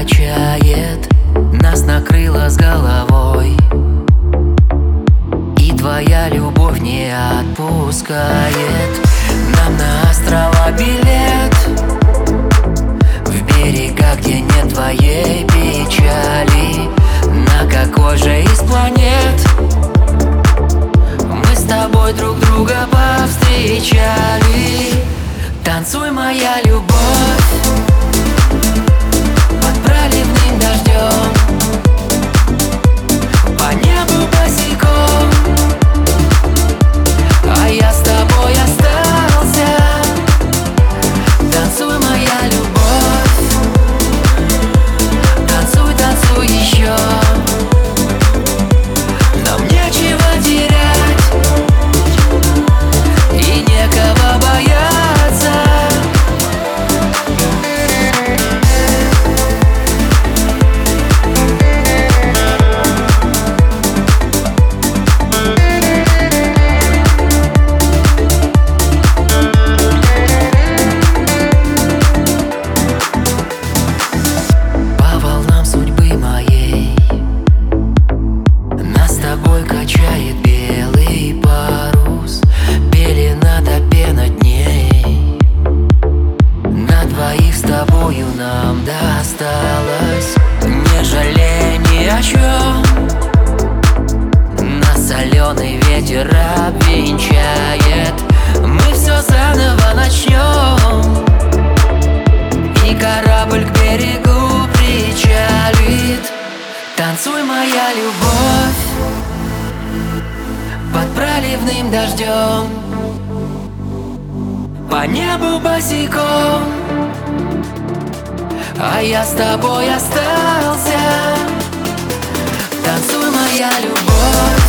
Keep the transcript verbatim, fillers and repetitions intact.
качает, нас накрыло с головой, и твоя любовь не отпускает. Нам на острова билет, в берега, где нет твоей печали. На какой же из планет мы с тобой друг друга повстречали? Танцуй, моя любовь, под проливным дождем, по небу босиком, а я с тобой остался. Танцуй, моя любовь, танцуй, танцуй еще. Нам нечего терять и некого бояться. По волнам судьбы моей нас с тобой качает белый парус. Пелена до пена дней, на двоих с тобою нам досталось. Не жалей ни о чем, нас соленый ветер обвенчает. Мы все заново начнем, и корабль к берегу причалит. Танцуй, моя любовь, под проливным дождем, по небу босиком, а я с тобой остался. Танцуй, моя любовь.